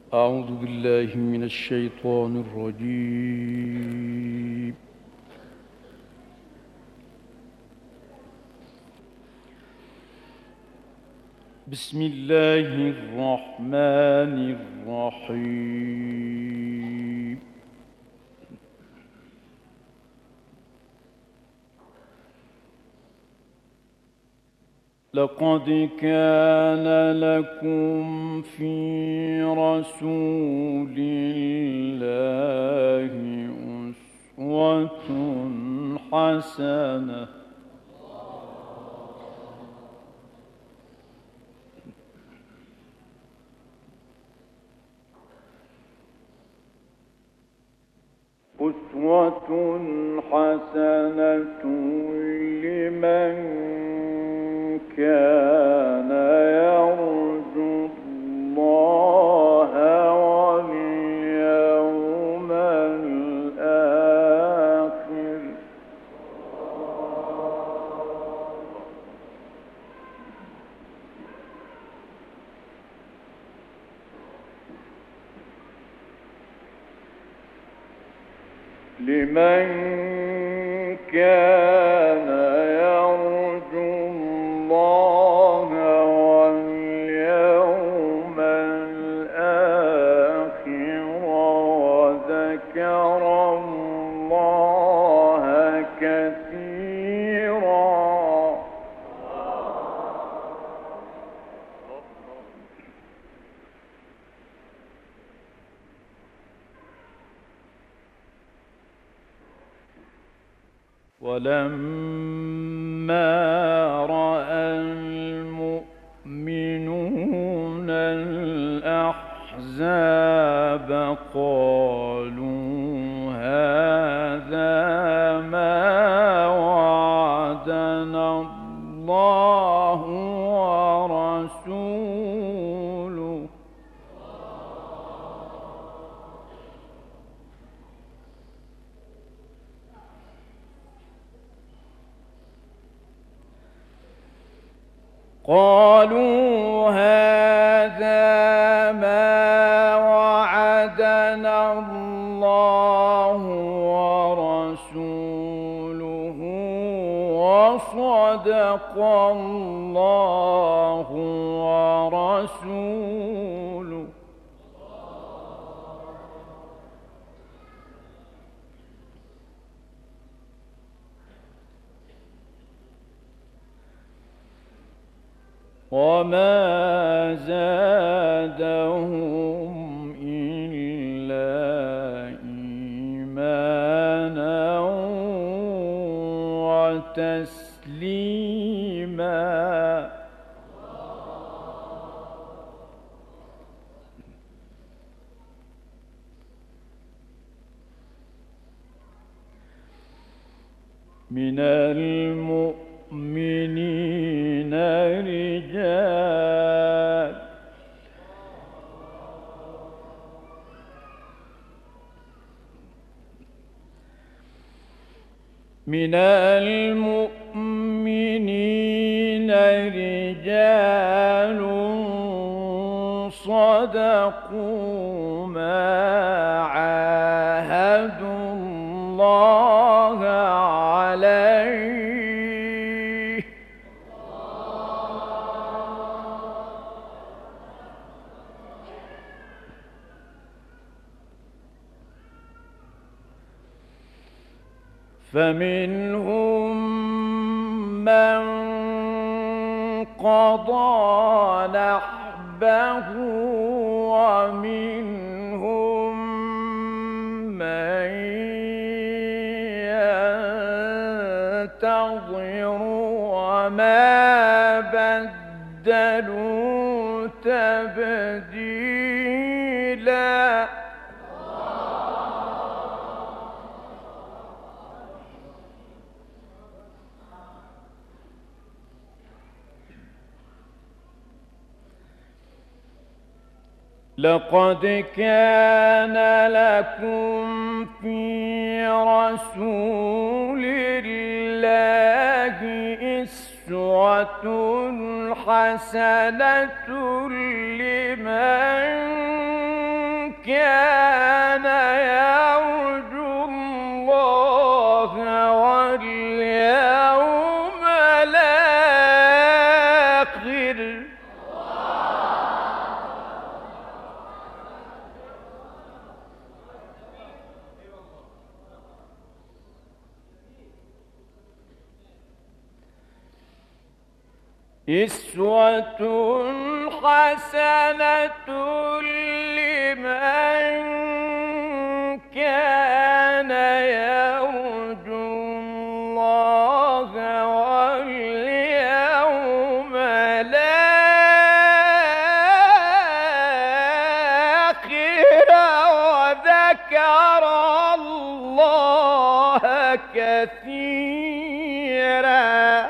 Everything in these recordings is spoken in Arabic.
أعوذ بالله من الشيطان الرجيم. بسم الله الرحمن الرحيم. لقد كان لكم في رسول الله أسوة حسنة لمن كان يرجو الله واليوم الآخر وذكر الله كثيرا. ولما رأى المؤمنون الأحزاب قالوا هذا ما وعدنا الله ورسوله وصدق الله ورسوله. وما زادهم إلا إيمانا وتسليما. من المؤمنين رجال صدقوا ما عاهدوا الله عليه فمنهم من قضى نحبه ومنهم من ينتظر وما بدلوا تبديلا. لقد كان لكم في رسول الله أسوة حسنة لمن كان يرجو الله واليوم الآخر أسوة حسنة لمن كان يرجو الله واليوم الآخر وذكر الله كثيرا.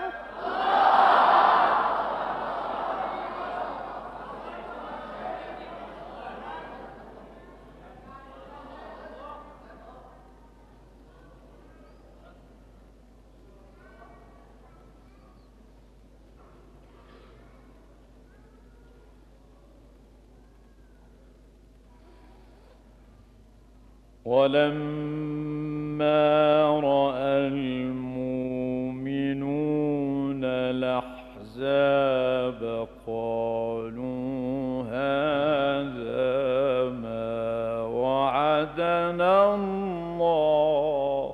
ولما رأى المؤمنون الأحزاب قالوا هذا ما وعدنا الله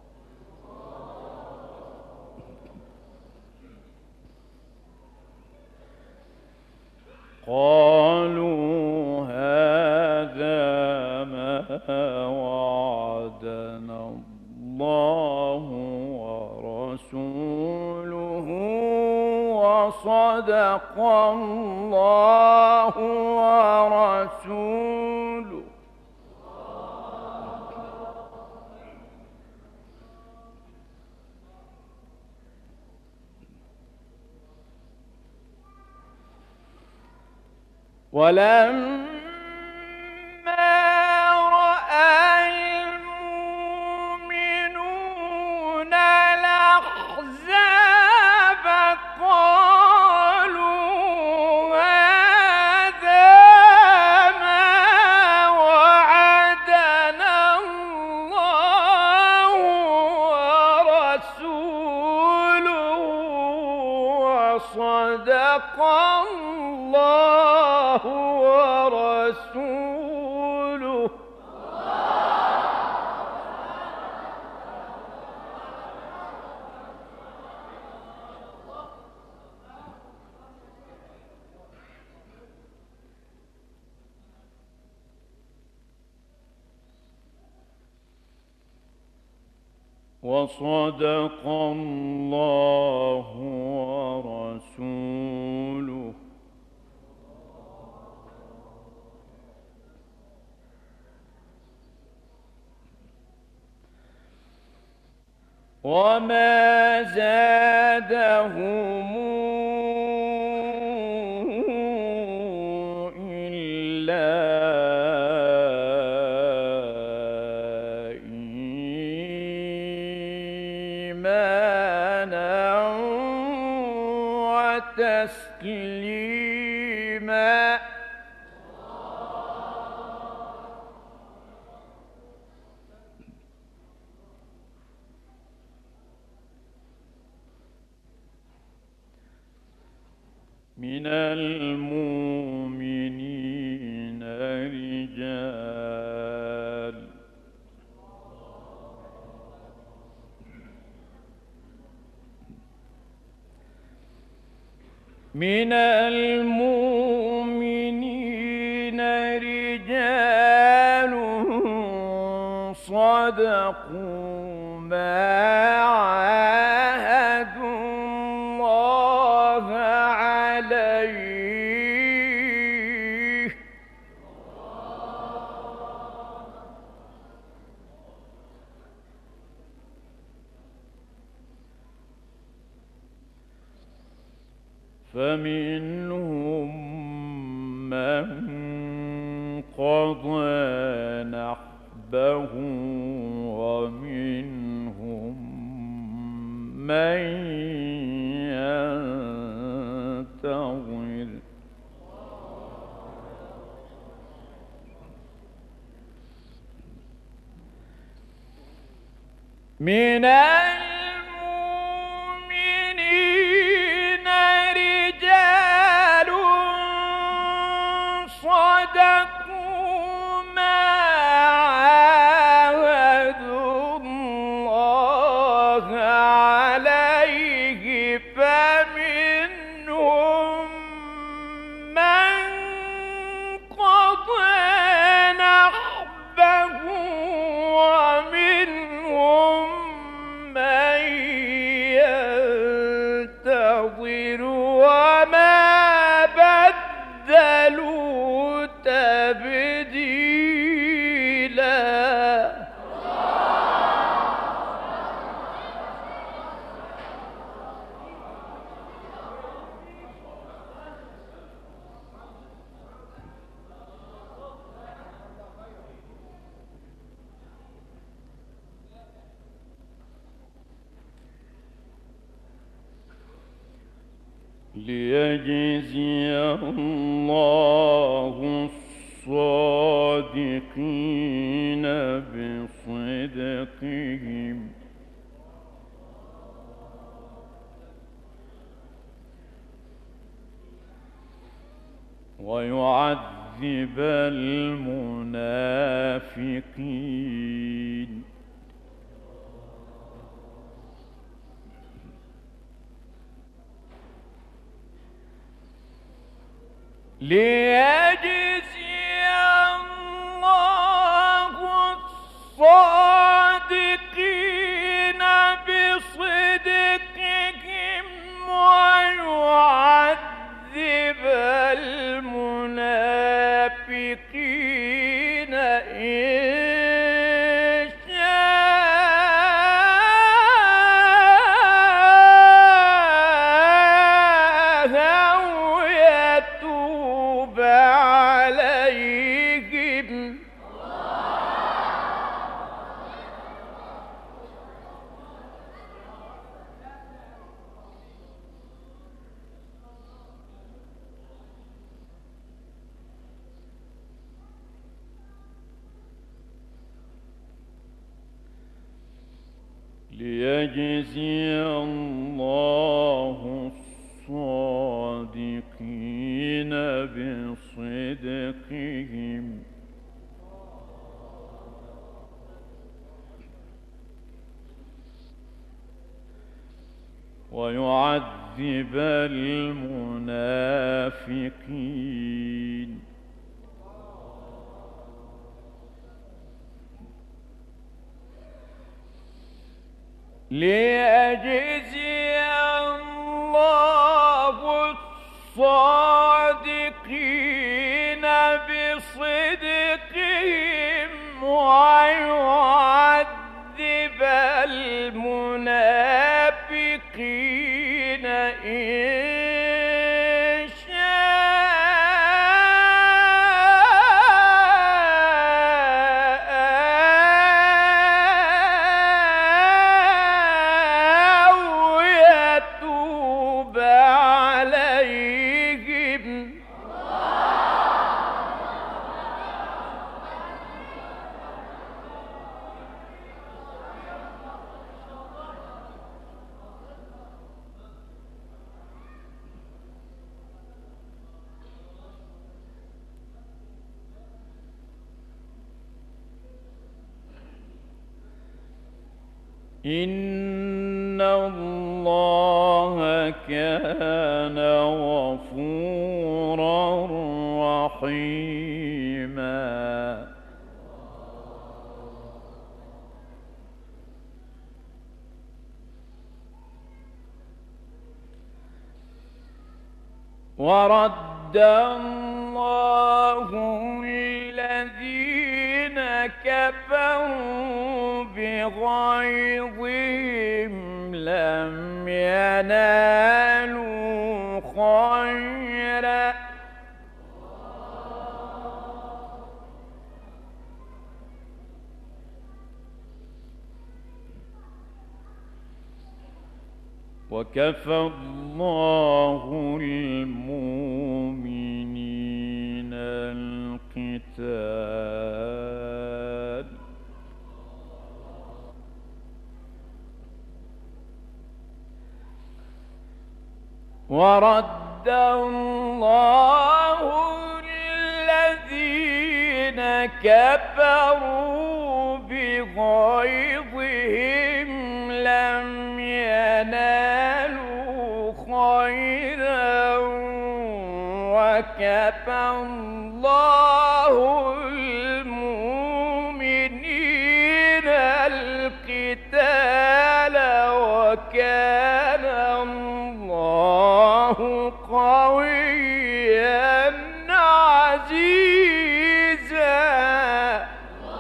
وعدنا الله ورسوله وصدق الله ورسوله. ولما رأى المؤمنون الأحزاب قالوا هذا ما وعدنا الله ورسوله وصدق الله ورسوله. وصدق الله ورسوله. وما زادهم إلا إيمانا وتسليما. من المؤمنين رجال صدقوا ما عاهدوا الله عليه فمنهم من قضى نحبه ومنهم من ينتظر من المؤمنين رجال صدقوا ما عاهدوا الله عليه فمنهم من قضى نحبه ومنهم من ينتظر وما بدلوا تبديلا. ليجزي الله الصادقين بصدقهم ويعذب المنافقين. ليجزي الله الصادقين بصدقهم ويعذب المنافقين إن شاء أو يتوب عليهم. ليجزي الله الصادقين بصدقهم ويعذب المنافقين. ليجزي الله الصادقين بصدقهم ويعذب المنافقين إن شاء أو يتوب عليهم. إن الله كان غفورا رحيما. ورد الله الذين كفروا بغيظهم لم ينالوا خيرا وكفى الله المؤمنين القتال ورد الله الذين كفروا بغيظهم لم ينالوا خيرا وكفى الله المؤمنين القتال وكان الله قويا عزيزا.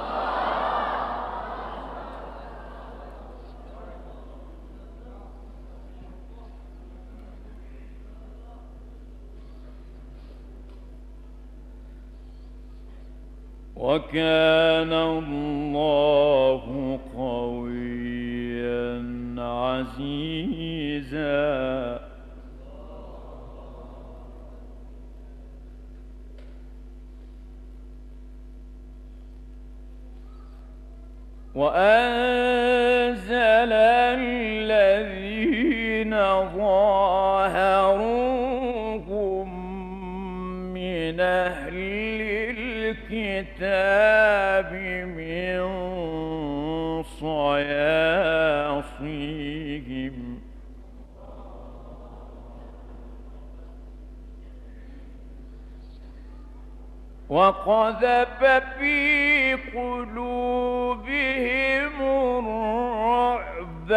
وكان الله قويا عزيزا. وأنزل الذين ظاهروهم من أهل الكتاب من صياصيهم وقذف في قلوبهم الرعب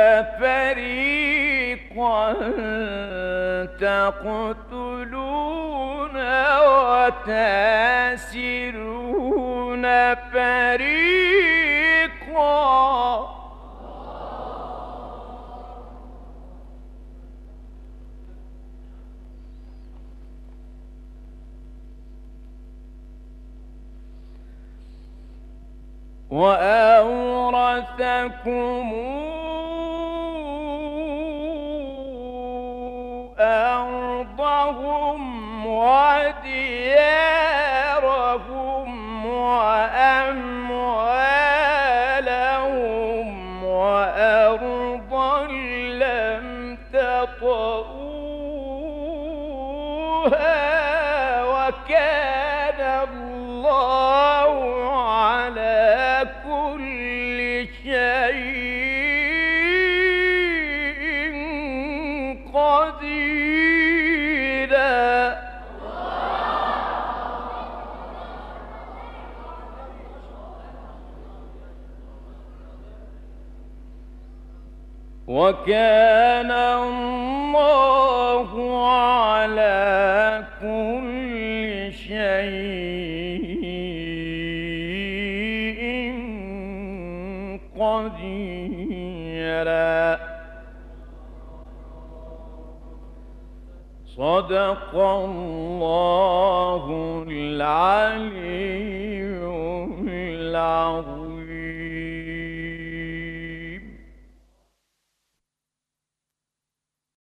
فريقا تقتلون وتاسرون فريقا. وأورثكم أرضهم وديارهم وأموالهم وأرضا لم تطئوها وكان الله على كل شيء قديرا. وكان الله على كل شيء قديرا. صدق الله العلي العظيم.